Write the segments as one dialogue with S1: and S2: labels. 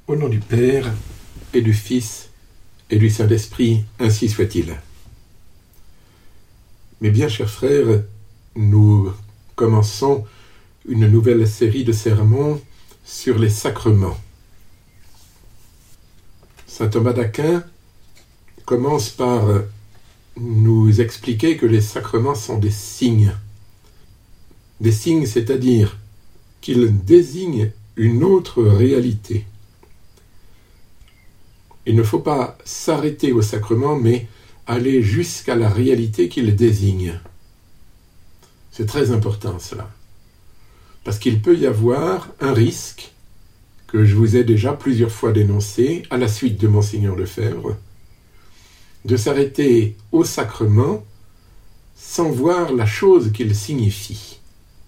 S1: Au nom du Père, et du Fils, et du Saint-Esprit, ainsi soit-il. Mes bien chers frères, nous commençons une nouvelle série de sermons sur les sacrements. Saint Thomas d'Aquin commence par nous expliquer que les sacrements sont des signes. Des signes, c'est-à-dire qu'ils désignent une autre réalité. Il ne faut pas s'arrêter au sacrement, mais aller jusqu'à la réalité qu'il désigne. C'est très important cela. Parce qu'il peut y avoir un risque, que je vous ai déjà plusieurs fois dénoncé, à la suite de Monseigneur Lefebvre, de s'arrêter au sacrement sans voir la chose qu'il signifie.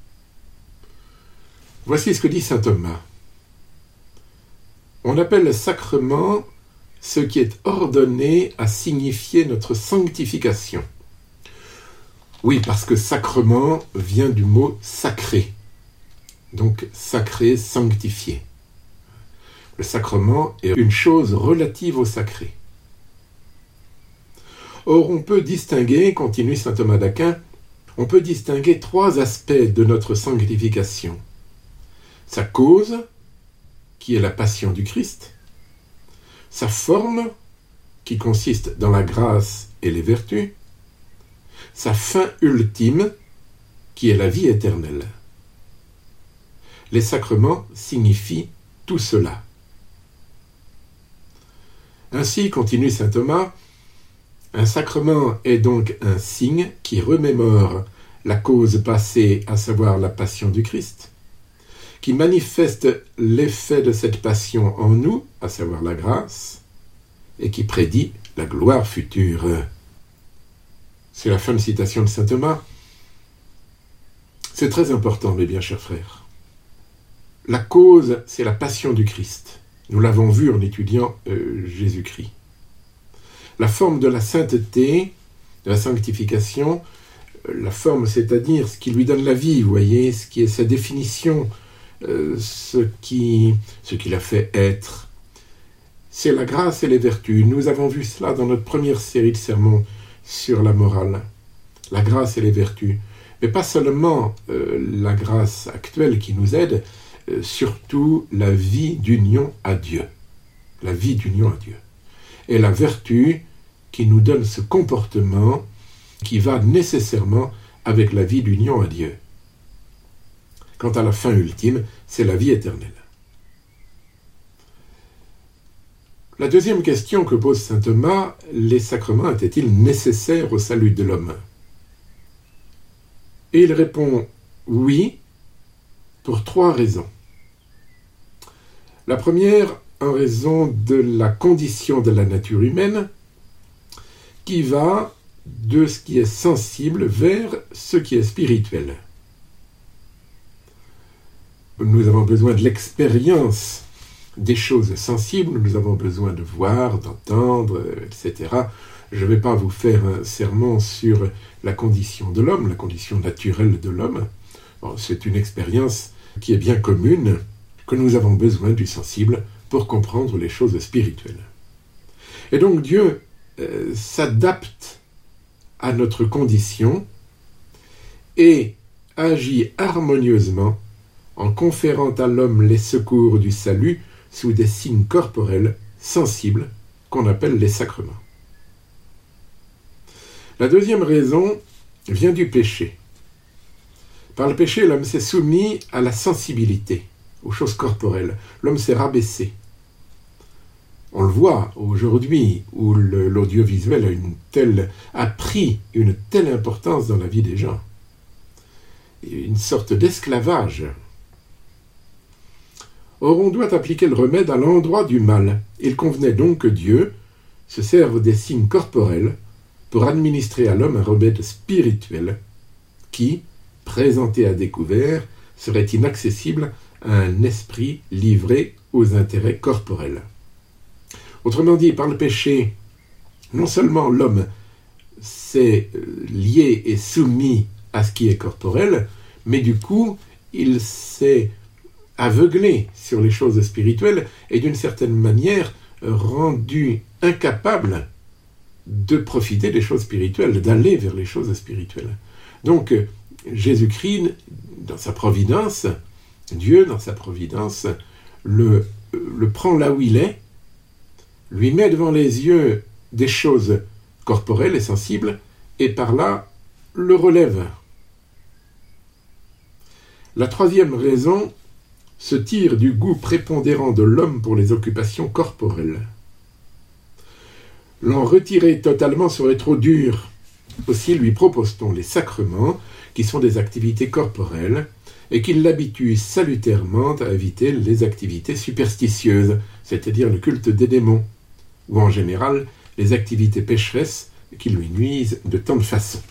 S1: Voici ce que dit saint Thomas. On appelle sacrement ce qui est ordonné à signifier notre sanctification. Oui, parce que sacrement vient du mot sacré. Donc sacré, sanctifié. Le sacrement est une chose relative au sacré. Or, on peut distinguer, continue saint Thomas d'Aquin, on peut distinguer trois aspects de notre sanctification. Sa cause, qui est la passion du Christ, sa forme, qui consiste dans la grâce et les vertus, sa fin ultime, qui est la vie éternelle. Les sacrements signifient tout cela. Ainsi, continue saint Thomas, un sacrement est donc un signe qui remémore la cause passée, à savoir la passion du Christ, qui manifeste l'effet de cette passion en nous, à savoir la grâce, et qui prédit la gloire future. C'est la fin de citation de saint Thomas. C'est très important, mes bien chers frères. La cause, c'est la passion du Christ. Nous l'avons vu en étudiant Jésus-Christ. La forme de la sainteté, de la sanctification, la forme, c'est-à-dire ce qui lui donne la vie, vous voyez, ce qui est sa définition, ce qui l'a fait être. C'est la grâce et les vertus. Nous avons vu cela dans notre première série de sermons sur la morale. La grâce et les vertus. Mais pas seulement la grâce actuelle qui nous aide, surtout la vie d'union à Dieu. La vie d'union à Dieu. Et la vertu qui nous donne ce comportement qui va nécessairement avec la vie d'union à Dieu. Quant à la fin ultime, c'est la vie éternelle. La deuxième question que pose saint Thomas, les sacrements étaient-ils nécessaires au salut de l'homme? Et il répond oui, pour trois raisons. La première, en raison de la condition de la nature humaine, qui va de ce qui est sensible vers ce qui est spirituel. Nous avons besoin de l'expérience des choses sensibles, nous avons besoin de voir, d'entendre, etc. Je ne vais pas vous faire un sermon sur la condition de l'homme, la condition naturelle de l'homme. Bon, c'est une expérience qui est bien commune, que nous avons besoin du sensible pour comprendre les choses spirituelles. Et donc Dieu s'adapte à notre condition et agit harmonieusement en conférant à l'homme les secours du salut sous des signes corporels sensibles qu'on appelle les sacrements. La deuxième raison vient du péché. Par le péché, l'homme s'est soumis à la sensibilité, aux choses corporelles. L'homme s'est rabaissé. On le voit aujourd'hui où l'audiovisuel a pris une telle importance dans la vie des gens. Une sorte d'esclavage. Or, on doit appliquer le remède à l'endroit du mal. Il convenait donc que Dieu se serve des signes corporels pour administrer à l'homme un remède spirituel qui, présenté à découvert, serait inaccessible à un esprit livré aux intérêts corporels. Autrement dit, par le péché, non seulement l'homme s'est lié et soumis à ce qui est corporel, mais du coup, il s'est aveuglé sur les choses spirituelles et d'une certaine manière rendu incapable de profiter des choses spirituelles, d'aller vers les choses spirituelles. Donc, Jésus-Christ, dans sa providence, Dieu, dans sa providence, le prend là où il est, lui met devant les yeux des choses corporelles et sensibles, et par là, le relève. La troisième raison se tire du goût prépondérant de l'homme pour les occupations corporelles. L'en retirer totalement serait trop dur. Aussi lui propose-t-on les sacrements, qui sont des activités corporelles, et qui l'habituent salutairement à éviter les activités superstitieuses, c'est-à-dire le culte des démons, ou en général les activités pécheresses qui lui nuisent de tant de façons.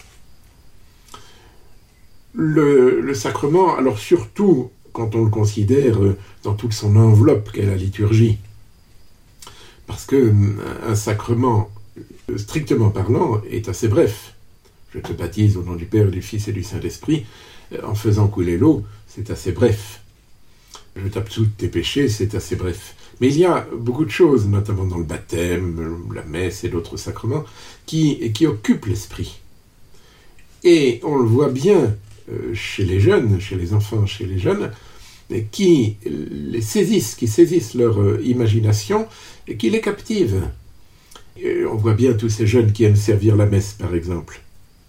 S1: Le sacrement, alors surtout quand on le considère dans toute son enveloppe qu'est la liturgie, parce qu'un sacrement, strictement parlant, est assez bref. Je te baptise au nom du Père, du Fils et du Saint-Esprit, en faisant couler l'eau, c'est assez bref. Je t'absous de tes péchés, c'est assez bref. Mais il y a beaucoup de choses, notamment dans le baptême, la messe et d'autres sacrements, qui occupent l'esprit. Et on le voit bien chez les jeunes, chez les enfants, chez les jeunes, qui saisissent leur imagination et qui les captivent. Et on voit bien tous ces jeunes qui aiment servir la messe, par exemple.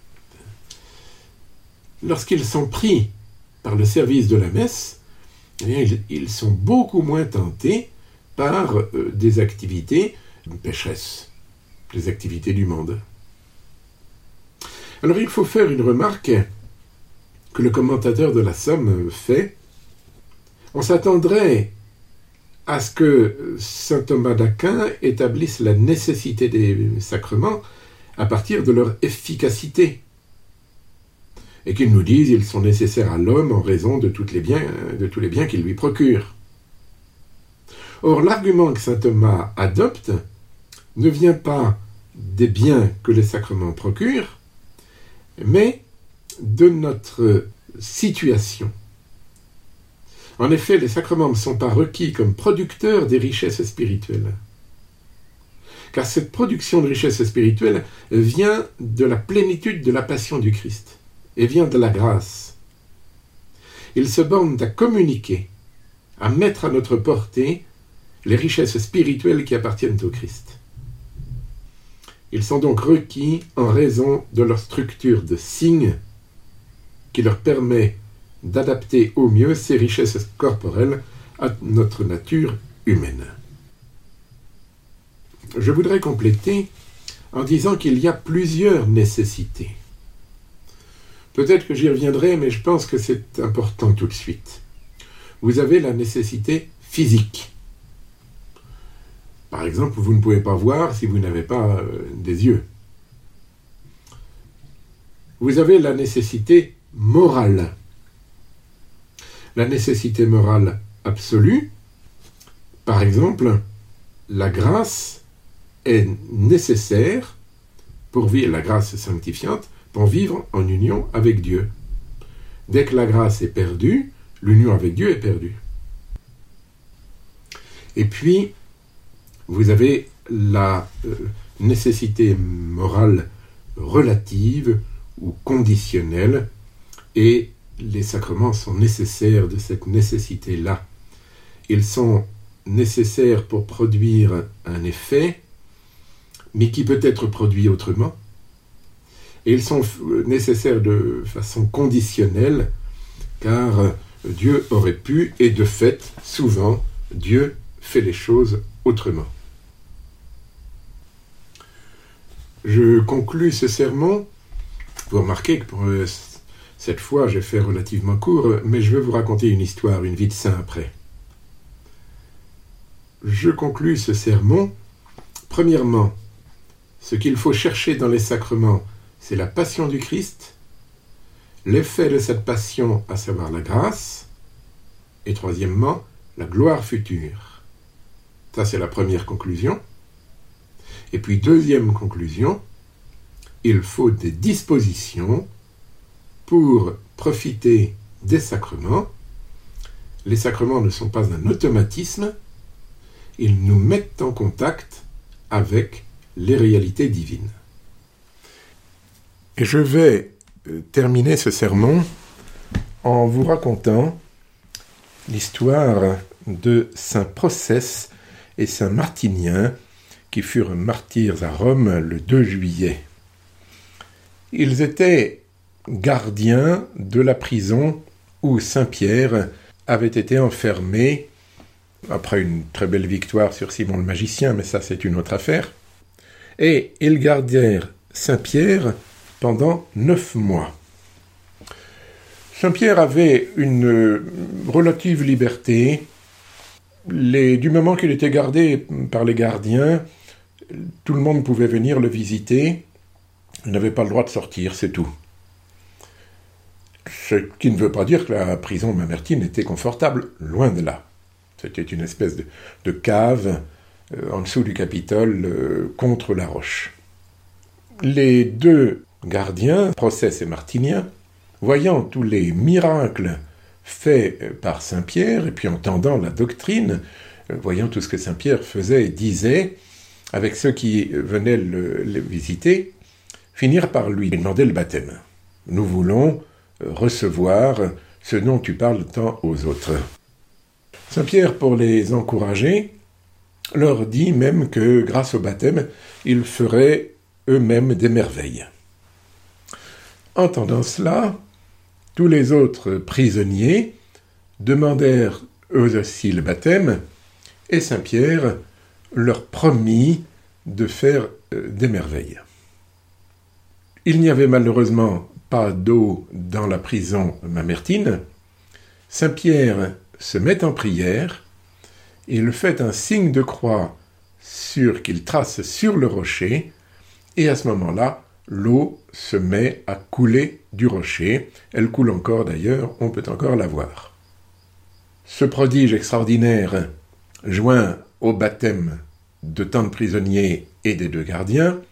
S1: Lorsqu'ils sont pris par le service de la messe, eh bien, ils sont beaucoup moins tentés par des activités pécheresses, des activités du monde. Alors il faut faire une remarque que le commentateur de la Somme fait. On s'attendrait à ce que saint Thomas d'Aquin établisse la nécessité des sacrements à partir de leur efficacité, et qu'il nous dise qu'ils sont nécessaires à l'homme en raison de tous les biens qu'ils lui procurent. Or, l'argument que saint Thomas adopte ne vient pas des biens que les sacrements procurent, mais de notre situation. En effet, les sacrements ne sont pas requis comme producteurs des richesses spirituelles, car cette production de richesses spirituelles vient de la plénitude de la passion du Christ, et vient de la grâce. Ils se bornent à communiquer, à mettre à notre portée les richesses spirituelles qui appartiennent au Christ. Ils sont donc requis en raison de leur structure de signe qui leur permet d'adapter au mieux ces richesses corporelles à notre nature humaine. Je voudrais compléter en disant qu'il y a plusieurs nécessités. Peut-être que j'y reviendrai, mais je pense que c'est important tout de suite. Vous avez la nécessité physique. Par exemple, vous ne pouvez pas voir si vous n'avez pas des yeux. Vous avez la nécessité morale. La nécessité morale absolue, par exemple, la grâce est nécessaire pour vivre, la grâce sanctifiante, pour vivre en union avec Dieu. Dès que la grâce est perdue, l'union avec Dieu est perdue. Et puis, vous avez la nécessité morale relative ou conditionnelle, et les sacrements sont nécessaires de cette nécessité-là. Ils sont nécessaires pour produire un effet, mais qui peut être produit autrement. Et ils sont nécessaires de façon conditionnelle, car Dieu aurait pu, et de fait, souvent, Dieu fait les choses autrement. Je conclus ce sermon. Vous remarquez que pour cette fois, j'ai fait relativement court, mais je vais vous raconter une histoire, une vie de saint après. Je conclus ce sermon. Premièrement, ce qu'il faut chercher dans les sacrements, c'est la passion du Christ, l'effet de cette passion, à savoir la grâce, et troisièmement, la gloire future. Ça, c'est la première conclusion. Et puis, deuxième conclusion, il faut des dispositions pour profiter des sacrements, les sacrements ne sont pas un automatisme, ils nous mettent en contact avec les réalités divines. Et je vais terminer ce sermon en vous racontant l'histoire de saint Processe et saint Martinien qui furent martyrs à Rome le 2 juillet. Ils étaient gardiens de la prison où saint Pierre avait été enfermé après une très belle victoire sur Simon le magicien, mais ça c'est une autre affaire. Et ils gardèrent saint Pierre pendant 9 mois. Saint Pierre avait une relative liberté. Du moment qu'il était gardé par les gardiens, tout le monde pouvait venir le visiter. Il n'avait pas le droit de sortir, c'est tout. Ce qui ne veut pas dire que la prison Mamertine était confortable, loin de là. C'était une espèce de cave en dessous du Capitole contre la roche. Les 2 gardiens, Processe et Martinien, voyant tous les miracles faits par saint Pierre, et puis entendant la doctrine, voyant tout ce que saint Pierre faisait et disait, avec ceux qui venaient le visiter, finirent par lui demander le baptême. Nous voulons recevoir ce dont tu parles tant aux autres. Saint Pierre, pour les encourager, leur dit même que, grâce au baptême, ils feraient eux-mêmes des merveilles. Entendant cela, tous les autres prisonniers demandèrent eux aussi le baptême, et saint Pierre leur promit de faire des merveilles. Il n'y avait malheureusement pas d'eau dans la prison Mamertine. Saint Pierre se met en prière, il fait un signe de croix qu'il trace sur le rocher, et à ce moment-là, l'eau se met à couler du rocher. Elle coule encore d'ailleurs, on peut encore la voir. Ce prodige extraordinaire, joint au baptême de tant de prisonniers et des 2 gardiens,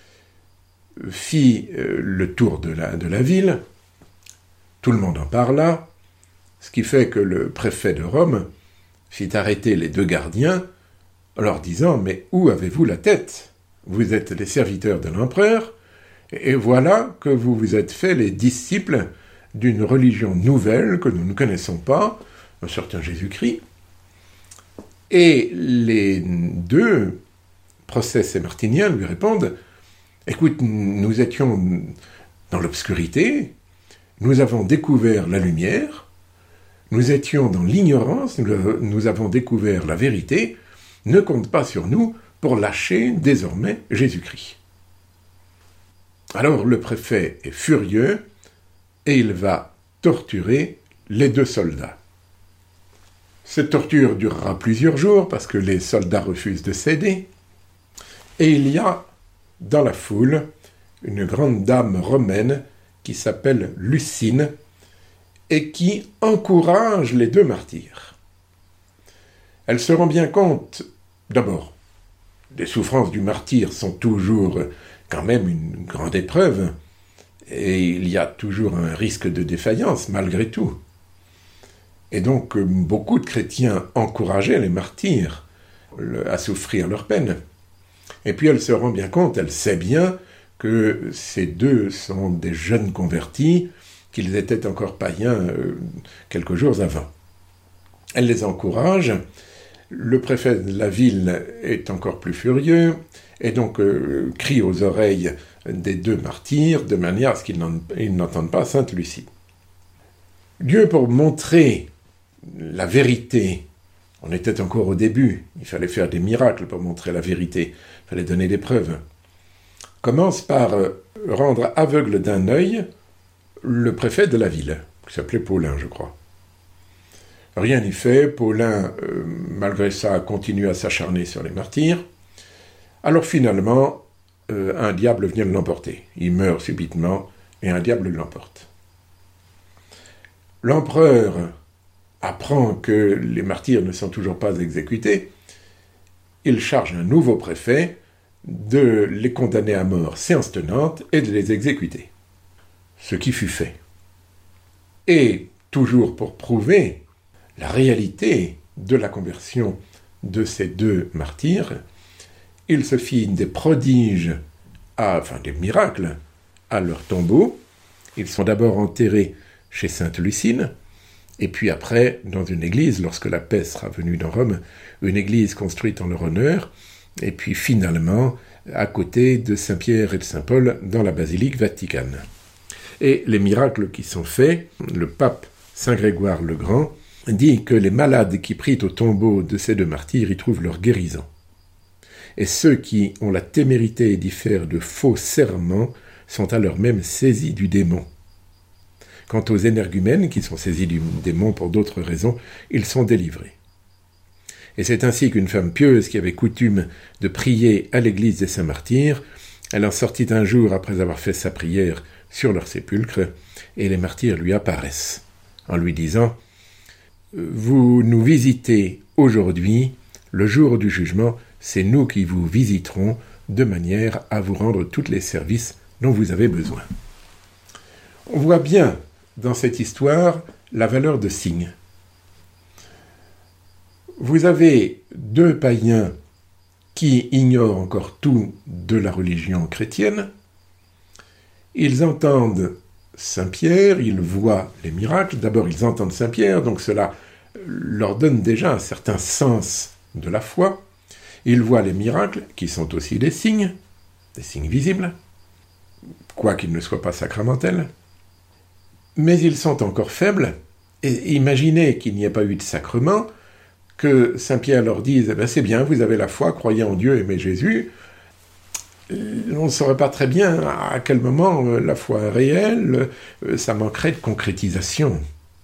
S1: fit le tour de la ville. Tout le monde en parla, ce qui fait que le préfet de Rome fit arrêter les 2 gardiens en leur disant « Mais où avez-vous la tête ? Vous êtes les serviteurs de l'empereur, et voilà que vous vous êtes fait les disciples d'une religion nouvelle que nous ne connaissons pas, un certain Jésus-Christ. » Et les 2, Processe et Martinien, lui répondent « Écoute, nous étions dans l'obscurité, nous avons découvert la lumière, nous étions dans l'ignorance, nous avons découvert la vérité, ne compte pas sur nous pour lâcher désormais Jésus-Christ. » Alors le préfet est furieux et il va torturer les 2 soldats. Cette torture durera plusieurs jours parce que les soldats refusent de céder. Et il y a dans la foule une grande dame romaine qui s'appelle Lucine et qui encourage les 2 martyrs. Elle se rend bien compte, d'abord, les souffrances du martyr sont toujours quand même une grande épreuve, et il y a toujours un risque de défaillance malgré tout. Et donc beaucoup de chrétiens encourageaient les martyrs à souffrir leur peine. Et puis elle se rend bien compte, elle sait bien que ces 2 sont des jeunes convertis, qu'ils étaient encore païens quelques jours avant. Elle les encourage. Le préfet de la ville est encore plus furieux et donc crie aux oreilles des 2 martyrs de manière à ce qu'ils n'entendent pas sainte Lucie. Dieu, pour montrer la vérité, on était encore au début, il fallait faire des miracles pour montrer la vérité, il fallait donner des preuves, commence par rendre aveugle d'un œil le préfet de la ville, qui s'appelait Paulin, je crois. Rien n'y fait, Paulin, malgré ça, continue à s'acharner sur les martyrs. Alors finalement, un diable vient l'emporter. Il meurt subitement et un diable l'emporte. L'empereur apprend que les martyrs ne sont toujours pas exécutés. Il charge un nouveau préfet de les condamner à mort séance tenante et de les exécuter. Ce qui fut fait. Et, toujours pour prouver la réalité de la conversion de ces deux martyrs, il se fit des prodiges, des miracles, à leur tombeau. Ils sont d'abord enterrés chez Sainte Lucine, et puis après, dans une église, lorsque la paix sera venue dans Rome, une église construite en leur honneur, et puis finalement, à côté de Saint-Pierre et de Saint-Paul, dans la basilique vaticane. Et les miracles qui sont faits, le pape Saint Grégoire le Grand dit que les malades qui prient au tombeau de ces deux martyrs y trouvent leur guérison. Et ceux qui ont la témérité d'y faire de faux serments sont alors même saisis du démon. Quant aux énergumènes, qui sont saisis du démon pour d'autres raisons, ils sont délivrés. Et c'est ainsi qu'une femme pieuse qui avait coutume de prier à l'église des Saints-Martyrs, elle en sortit un jour après avoir fait sa prière sur leur sépulcre, et les martyrs lui apparaissent, en lui disant « Vous nous visitez aujourd'hui, le jour du jugement, c'est nous qui vous visiterons de manière à vous rendre tous les services dont vous avez besoin. » On voit bien dans cette histoire la valeur de signe. Vous avez deux païens qui ignorent encore tout de la religion chrétienne. Ils entendent Saint-Pierre, ils voient les miracles. D'abord, ils entendent Saint-Pierre, donc cela leur donne déjà un certain sens de la foi. Ils voient les miracles, qui sont aussi des signes visibles, quoiqu'ils ne soient pas sacramentels. Mais ils sont encore faibles, et imaginez qu'il n'y ait pas eu de sacrement, que Saint-Pierre leur dise « c'est bien, vous avez la foi, croyez en Dieu, aimez Jésus », on ne saurait pas très bien à quel moment la foi est réelle, ça manquerait de concrétisation.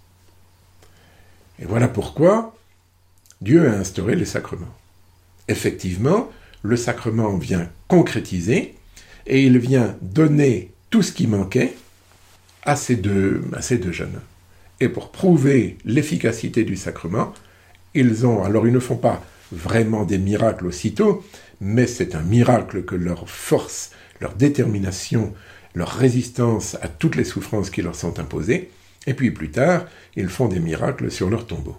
S1: Et voilà pourquoi Dieu a instauré les sacrements. Effectivement, le sacrement vient concrétiser et il vient donner tout ce qui manquait à ces deux jeunes. Et pour prouver l'efficacité du sacrement, ils ne font pas vraiment des miracles aussitôt, mais c'est un miracle que leur force, leur détermination, leur résistance à toutes les souffrances qui leur sont imposées, et puis plus tard, ils font des miracles sur leur tombeau.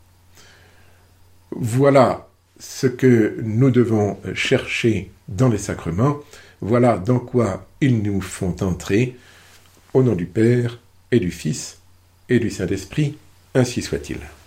S1: Voilà ce que nous devons chercher dans les sacrements, voilà dans quoi ils nous font entrer, au nom du Père et du Fils et du Saint-Esprit, ainsi soit-il.